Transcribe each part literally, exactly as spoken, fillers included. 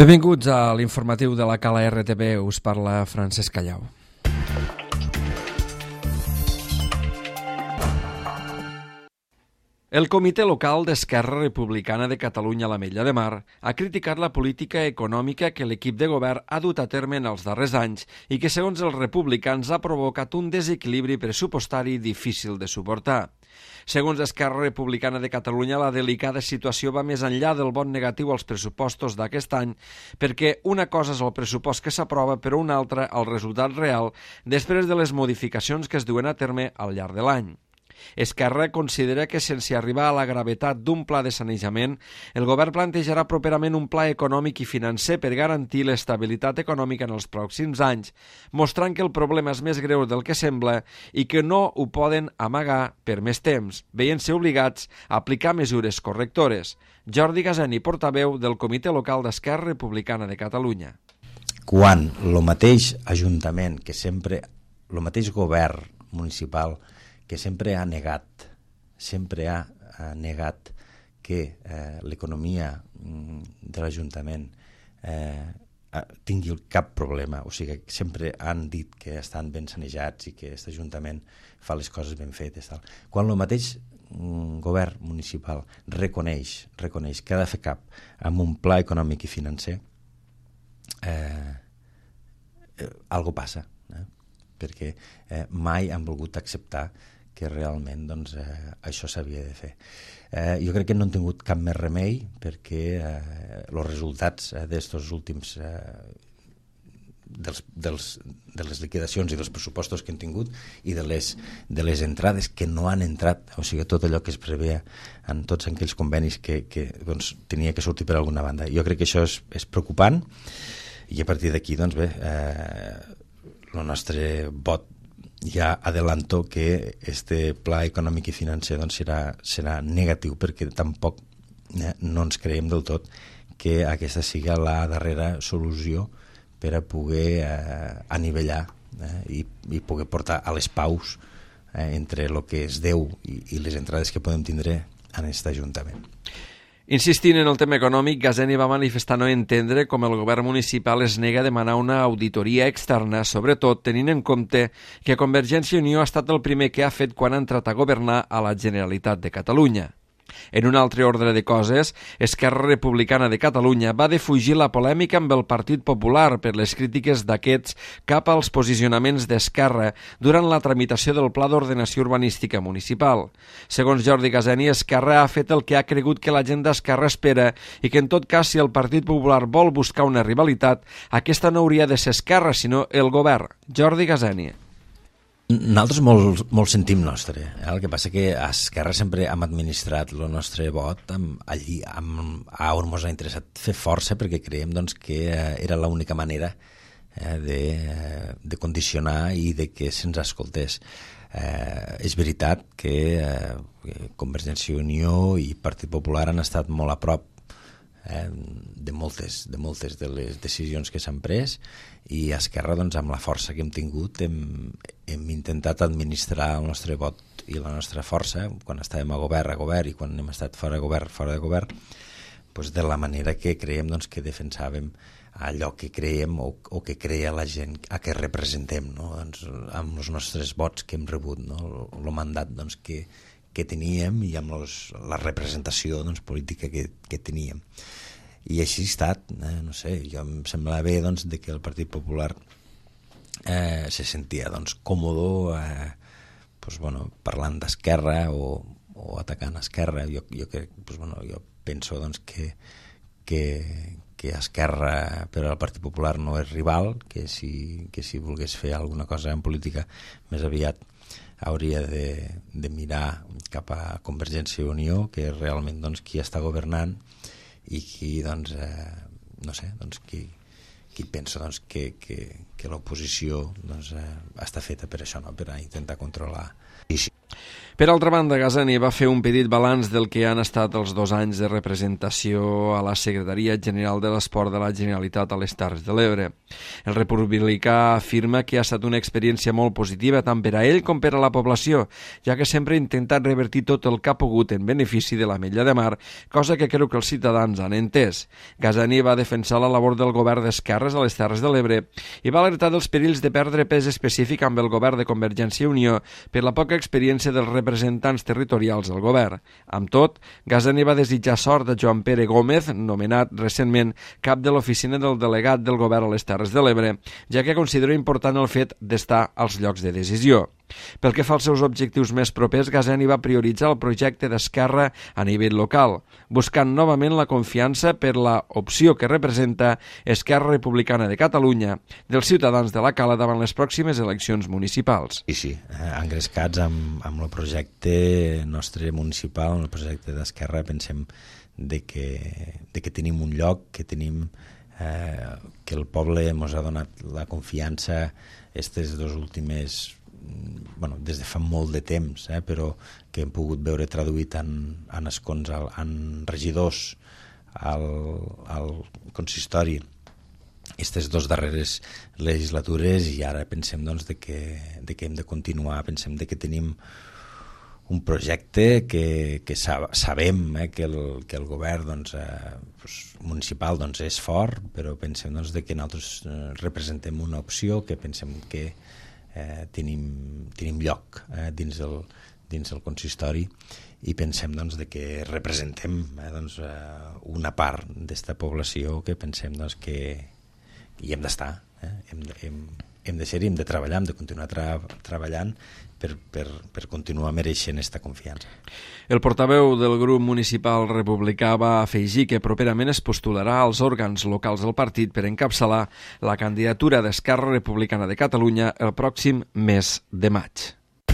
Benvinguts a l'informatiu de la Cala R T B, us parla Francesc Callau. El Comitè Local d'Esquerra Republicana de Catalunya a l'Ametlla de Mar ha criticat la política econòmica que l'equip de govern ha dut a terme en els darrers anys i que, segons els republicans, ha provocat un desequilibri pressupostari difícil de suportar. Segons Esquerra Republicana de Catalunya, la delicada situació va més enllà del vot negatiu als pressupostos d'aquest any, perquè una cosa és el pressupost que s'aprova, però una altra el resultat real després de les modificacions que es duen a terme al llarg de l'any. Esquerra considera que, sense arribar a la gravetat d'un pla de sanejament, el govern plantejarà properament un pla econòmic i financer per garantir l'estabilitat econòmica en els pròxims anys, mostrant que el problema és més greu del que sembla i que no ho poden amagar per més temps, veient-se obligats a aplicar mesures correctores. Jordi Gaseni, portaveu del Comitè Local d'Esquerra Republicana de Catalunya. Quan el mateix Ajuntament, que sempre, el mateix govern municipal, que sempre ha negat, sempre ha, ha negat que eh, l'economia de l'Ajuntament eh, tingui cap problema, o sigui, sempre han dit que estan ben sanejats i que aquest Ajuntament fa les coses ben fetes. Tal. Quan el mateix mm, govern municipal reconeix, reconeix que ha de fer cap amb un pla econòmic i financer, eh, eh, algo passa, eh? perquè eh, mai han volgut acceptar que realment doncs, eh, això s'havia de fer. Eh, jo crec que no han tingut cap més remei perquè eh, els resultats eh, d'estos últims eh, dels, dels, de les liquidacions i dels pressupostos que han tingut i de les, de les entrades que no han entrat, o sigui, tot allò que es preveia en tots aquells convenis que, que doncs, tenia que sortir per alguna banda. Jo crec que això és, és preocupant i a partir d'aquí, doncs bé, eh, el nostre vot ja adelanto que este pla econòmic i financer doncs, serà, serà negatiu perquè tampoc eh, no ens creiem del tot que aquesta sigui la darrera solució per a poder eh, anivellar eh, i, i poder portar a les paus eh, entre el que es deu i, i les entrades que podem tindre en aquest Ajuntament. Insistint en el tema econòmic, Gaseni va manifestar no entendre com el govern municipal es nega a demanar una auditoria externa, sobretot tenint en compte que Convergència i Unió ha estat el primer que ha fet quan ha entrat a governar a la Generalitat de Catalunya. En un altre ordre de coses, Esquerra Republicana de Catalunya va defugir la polèmica amb el Partit Popular per les crítiques d'aquests cap als posicionaments d'Esquerra durant la tramitació del Pla d'Ordenació Urbanística Municipal. Segons Jordi Gaseni, Esquerra ha fet el que ha cregut que la gent d'Esquerra espera i que, en tot cas, si el Partit Popular vol buscar una rivalitat, aquesta no hauria de ser Esquerra, sinó el govern. Jordi Gaseni. Nosaltres molt, molt sentim nostre. Eh? El que passa que a Esquerra sempre hem administrat el nostre vot amb, allí amb, a on ens ha interessat fer força perquè creiem doncs, que eh, era l'única manera eh, de, de condicionar i de que se'ns escoltés. Eh, és veritat que eh, Convergència i Unió i Partit Popular han estat molt a prop eh, de, moltes, de moltes de les decisions que s'han pres i a Esquerra, doncs, amb la força que hem tingut hem, hem intentat administrar el nostre vot i la nostra força quan estàvem a govern, a govern i quan hem estat fora de govern, fora de govern doncs de la manera que creiem doncs, que defensàvem allò que creiem o, o que creia la gent a què representem, no? Doncs, amb els nostres vots que hem rebut, no? el, el mandat doncs, que, que teníem i amb los, la representació doncs, política que, que teníem. I així ha estat, eh, no sé, jo em sembla bé doncs, de que el Partit Popular eh, se sentia doncs, còmodo eh, pues, bueno, parlant d'Esquerra o, o atacant Esquerra. Jo, jo, que, pues, bueno, jo penso doncs, que, que, que Esquerra per al Partit Popular no és rival, que si, que si volgués fer alguna cosa en política més aviat hauria de, de mirar cap a Convergència i Unió, que és realment doncs, qui està governant i qui, doncs, eh, no sé, doncs, qui, qui pensa doncs, que, que, que l'oposició doncs, eh, està feta per això, no? Per a intentar controlar. I sí. Per altra banda, Gazani va fer un petit balanç del que han estat els dos anys de representació a la Secretaria General de l'Esport de la Generalitat a les Terres de l'Ebre. El republicà afirma que ha estat una experiència molt positiva tant per a ell com per a la població, ja que sempre ha intentat revertir tot el que ha pogut en benefici de l'Ametlla de Mar, cosa que creu que els ciutadans han entès. Gazani va defensar la labor del govern d'esquerres a les Terres de l'Ebre i va alertar dels perills de perdre pes específic amb el govern de Convergència i Unió per la poca experiència dels representants territorials del govern. Amb tot, Gazani va desitjar sort a Joan Pere Gómez, nomenat recentment cap de l'oficina del delegat del govern a les Terres de l'Ebre, ja que considera important el fet d'estar als llocs de decisió. Pel que fa als seus objectius més propers, Gazani va prioritzar el projecte d'Esquerra a nivell local, buscant novament la confiança per la opció que representa Esquerra Republicana de Catalunya dels ciutadans de la Cala davant les pròximes eleccions municipals. Sí, sí, engrescats amb, amb el projecte nostre municipal, amb el projecte d'Esquerra, pensem de que, de que tenim un lloc, que tenim eh, que el poble ens ha donat la confiança aquestes dues últimes bueno, des de fa molt de temps, eh, però que hem pogut veure traduït en, en escons, en regidors al, al consistori aquestes dues darreres legislatures, i ara pensem doncs, de que, de que hem de continuar, pensem de que tenim un projecte que, que sabem eh, que, el, que el govern doncs, eh, doncs, municipal doncs, és fort, però pensem doncs, de que nosaltres eh, representem una opció que pensem que Eh, tenim, tenim lloc eh, dins, el, dins el consistori, i pensem doncs, de que representem eh, doncs, eh, una part d'esta població que pensem doncs, que hi hem d'estar, eh? hem, hem, hem de ser-hi, hem de treballar, hem de continuar tra treballant per, per, per continuar mereixent aquesta confiança. El portaveu del grup municipal republicà va afegir que properament es postularà als òrgans locals del partit per encapçalar la candidatura d'Esquerra Republicana de Catalunya el pròxim mes de maig.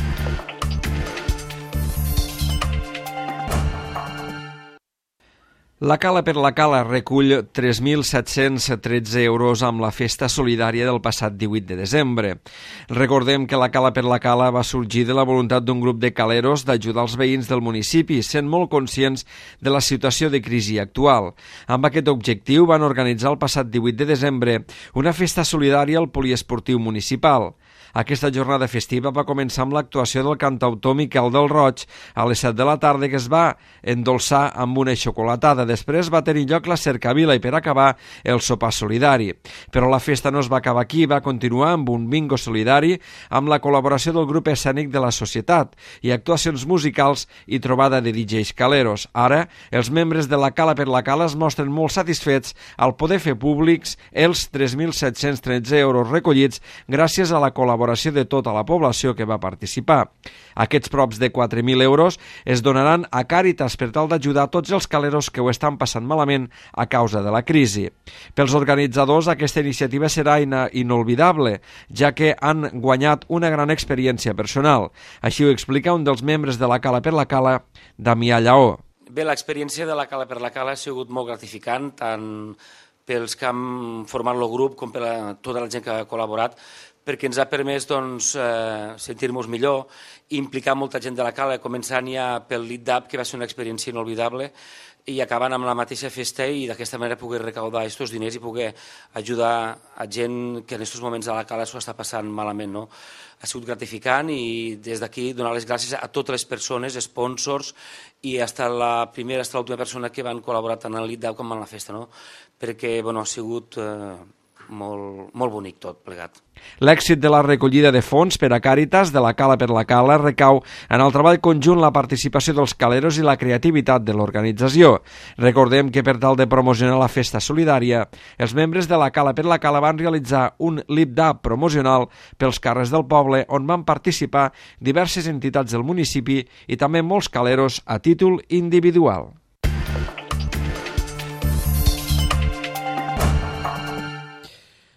La Cala per la Cala recull tres mil set-cents tretze euros amb la festa solidària del passat divuit de desembre. Recordem que la Cala per la Cala va sorgir de la voluntat d'un grup de caleros d'ajudar els veïns del municipi, sent molt conscients de la situació de crisi actual. Amb aquest objectiu van organitzar el passat divuit de desembre una festa solidària al poliesportiu municipal. Aquesta jornada festiva va començar amb l'actuació del cantautor Miquel del Roig a les set de la tarda, que es va endolçar amb una xocolatada. Després va tenir lloc la cercavila i, per acabar, el sopar solidari. Però la festa no es va acabar aquí, va continuar amb un bingo solidari amb la col·laboració del grup escènic de la societat i actuacions musicals i trobada de D Js caleros. Ara, els membres de la Cala per la Cala es mostren molt satisfets al poder fer públics els tres mil set-cents tretze euros recollits gràcies a la col·laboració de tota la població que va participar. Aquests props de quatre mil euros es donaran a Càritas per tal d'ajudar tots els caleros que ho estan passant malament a causa de la crisi. Pels organitzadors, aquesta iniciativa serà inolvidable, ja que han guanyat una gran experiència personal. Així ho explica un dels membres de la Cala per la Cala, Damià Lleó. Bé, l'experiència de la Cala per la Cala ha sigut molt gratificant, tant pels que han format el grup com per a tota la gent que ha col·laborat, perquè ens ha permès doncs, eh, sentir-nos millor, implicar molta gent de la Cala, començant ja pel Lit d'App, que va ser una experiència inolvidable, i acabant amb la mateixa festa, i d'aquesta manera poder recaudar aquests diners i poder ajudar a gent que en aquests moments a la Cala s'ho està passant malament. No? Ha sigut gratificant, i des d'aquí donar les gràcies a totes les persones, sponsors, i fins la primera, fins l'última persona que van col·laborar tant en el Lit d'App com en la festa, no? Perquè bueno, ha sigut eh, molt, molt bonic tot plegat. L'èxit de la recollida de fons per a Càritas de la Cala per la Cala recau en el treball conjunt, la participació dels caleros i la creativitat de l'organització. Recordem que per tal de promocionar la festa solidària, els membres de la Cala per la Cala van realitzar un lip dub promocional pels carrers del poble, on van participar diverses entitats del municipi i també molts caleros a títol individual.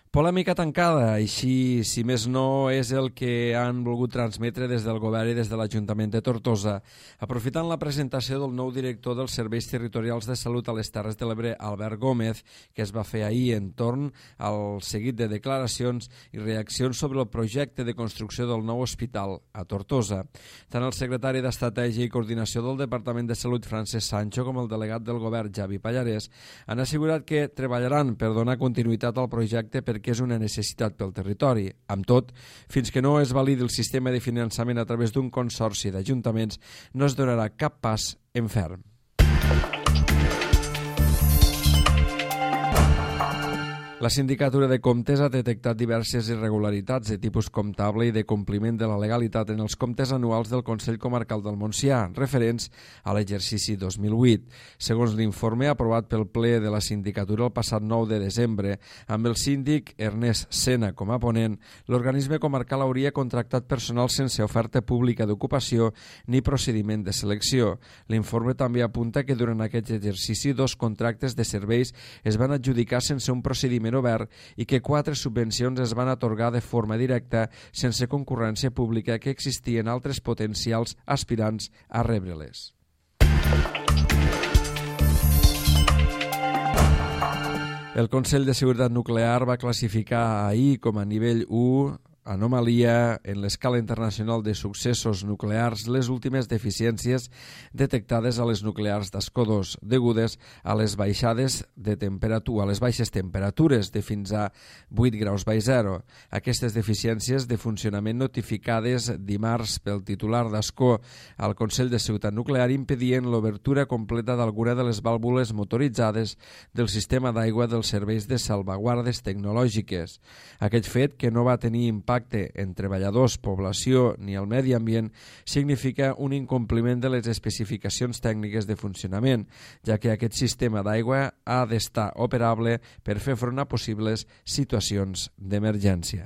Polèmica tancada, així, si més no, és el que han volgut transmetre des del govern i des de l'Ajuntament de Tortosa. Aprofitant la presentació del nou director dels Serveis Territorials de Salut a les Terres de l'Ebre, Albert Gómez, que es va fer ahir entorn al seguit de declaracions i reaccions sobre el projecte de construcció del nou hospital a Tortosa. Tant el secretari d'Estratègia i Coordinació del Departament de Salut, Francesc Sancho, com el delegat del govern, Javi Pallarès, han assegurat que treballaran per donar continuïtat al projecte per que és una necessitat pel territori. Amb tot, fins que no es validi el sistema de finançament a través d'un consorci d'ajuntaments, no es donarà cap pas en ferm. La Sindicatura de Comptes ha detectat diverses irregularitats de tipus comptable i de compliment de la legalitat en els comptes anuals del Consell Comarcal del Montsià, referents a l'exercici dos mil vuit. Segons l'informe aprovat pel ple de la Sindicatura el passat nou de desembre, amb el síndic Ernest Sena com a ponent, l'organisme comarcal hauria contractat personal sense oferta pública d'ocupació ni procediment de selecció. L'informe també apunta que durant aquest exercici dos contractes de serveis es van adjudicar sense un procediment obert i que quatre subvencions es van atorgar de forma directa sense concurrència pública que existien altres potencials aspirants a rebre-les. El Consell de Seguretat Nuclear va classificar ahir com a nivell u anomalia en l'escala internacional de successos nuclears les últimes deficiències detectades a les nuclears d'Ascó dos degudes a les baixades de temperatura, a les baixes temperatures de fins a vuit graus baix zero. Aquestes deficiències de funcionament notificades dimarts pel titular d'Ascó al Consell de Seguretat Nuclear impedien l'obertura completa d'alguna de les vàlvules motoritzades del sistema d'aigua dels serveis de salvaguardes tecnològiques. Aquest fet, que no va tenir impacte en treballadors, població ni el medi ambient, significa un incompliment de les especificacions tècniques de funcionament, ja que aquest sistema d'aigua ha d'estar operable per fer front a possibles situacions d'emergència.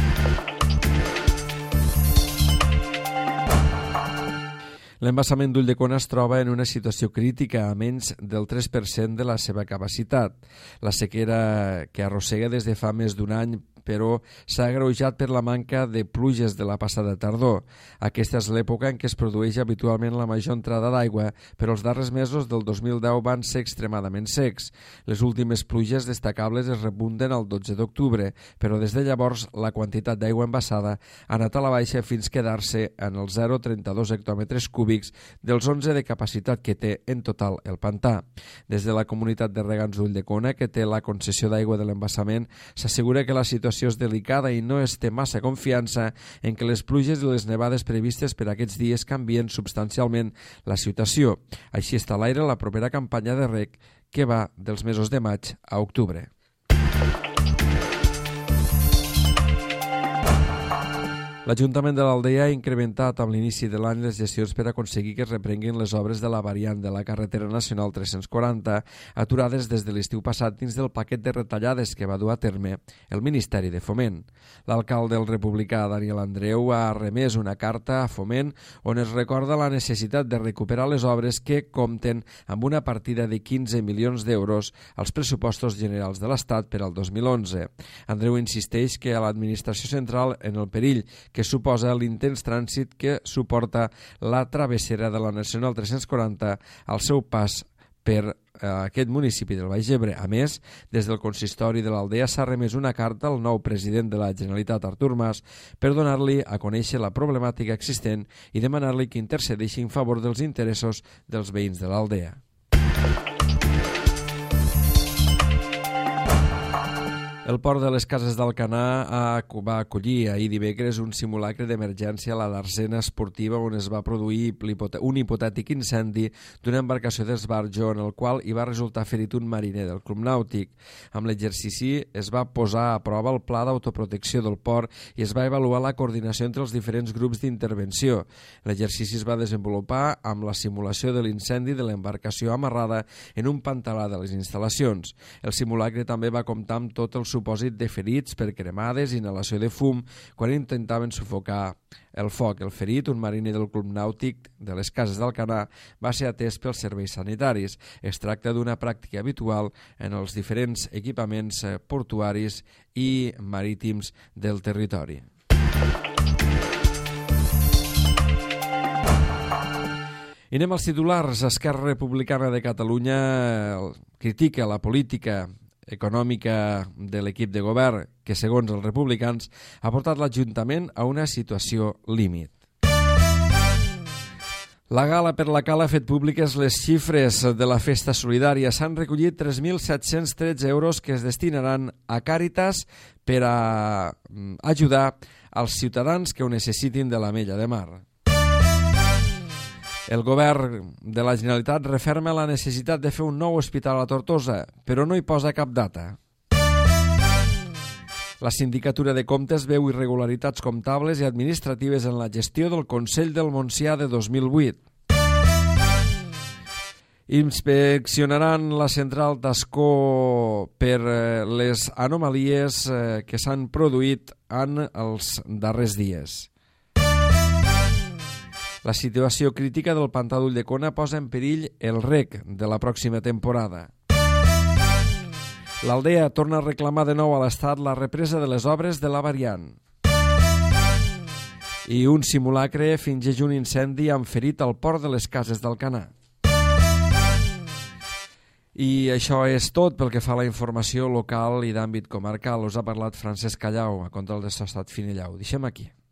L'embassament d'Ulldecona es troba en una situació crítica a menys del tres per cent de la seva capacitat. La sequera que arrossega des de fa més d'un any però s'ha agreujat per la manca de pluges de la passada tardor. Aquesta és l'època en què es produeix habitualment la major entrada d'aigua, però els darrers mesos del dos mil deu van ser extremadament secs. Les últimes pluges destacables es repunten el dotze d'octubre, però des de llavors la quantitat d'aigua embassada ha anat a la baixa fins quedar-se en el zero coma trenta-dos hectòmetres cúbics dels onze de capacitat que té en total el pantà. Des de la comunitat de regants d'Ulldecona, que té la concessió d'aigua de l'embassament, s'assegura que la situació és delicada i no es té massa confiança en que les pluges i les nevades previstes per aquests dies canvien substancialment la situació. Així està a l'aire la propera campanya de reg que va dels mesos de maig a octubre. L'Ajuntament de l'Aldea ha incrementat amb l'inici de l'any les gestions per aconseguir que es reprenguin les obres de la variant de la carretera nacional tres-cents quaranta, aturades des de l'estiu passat dins del paquet de retallades que va dur a terme el Ministeri de Foment. L'alcalde del republicà, Daniel Andreu, ha remès una carta a Foment on es recorda la necessitat de recuperar les obres que compten amb una partida de quinze milions d'euros als pressupostos generals de l'Estat per al dos mil onze. Andreu insisteix que a l'administració central, en el perill que suposa l'intens trànsit que suporta la travessera de la Nacional tres-cents quaranta al seu pas per eh, aquest municipi del Baix Ebre. A més, des del consistori de l'Aldea s'ha remès una carta al nou president de la Generalitat, Artur Mas, per donar-li a conèixer la problemàtica existent i demanar-li que intercedeixi en favor dels interessos dels veïns de l'Aldea. El Port de les Cases d'Alcanar va acollir ahir dimecres un simulacre d'emergència a la Darsena Esportiva on es va produir un hipotètic incendi d'una embarcació d'esbarjo en el qual hi va resultar ferit un mariner del Club Nàutic. Amb l'exercici es va posar a prova el pla d'autoprotecció del port i es va avaluar la coordinació entre els diferents grups d'intervenció. L'exercici es va desenvolupar amb la simulació de l'incendi de l'embarcació amarrada en un pantalà de les instal·lacions. El simulacre també va comptar amb tot el supòsit de ferits per cremades i inhalació de fum quan intentaven sufocar el foc. El ferit, un mariner del Club Nàutic de les Cases d'Alcanar, va ser atès pels serveis sanitaris. Es tracta d'una pràctica habitual en els diferents equipaments portuaris i marítims del territori. I anem als titulars. Esquerra Republicana de Catalunya critica la política econòmica de l'equip de govern que, segons els republicans, ha portat l'Ajuntament a una situació límit. La Gala per la Cala ha fet públiques les xifres de la festa solidària. S'han recollit tres mil set-cents tretze euros que es destinaran a Càritas per a ajudar als ciutadans que ho necessitin de l'Ametlla de Mar. El govern de la Generalitat referma la necessitat de fer un nou hospital a Tortosa, però no hi posa cap data. La Sindicatura de Comptes veu irregularitats comptables i administratives en la gestió del Consell del Montsià de dos mil vuit. Inspeccionaran la central d'Ascó per les anomalies que s'han produït en els darrers dies. La situació crítica del pantà d'Ulldecona posa en perill el rec de la pròxima temporada. L'Aldea torna a reclamar de nou a l'Estat la represa de les obres de la variant. I un simulacre fingeix un incendi amb ferit al port de les Cases d'Alcanar. I això és tot pel que fa a la informació local i d'àmbit comarcal. Us ha parlat Francesc Callau, a control de Sostat Finellau. Deixem aquí.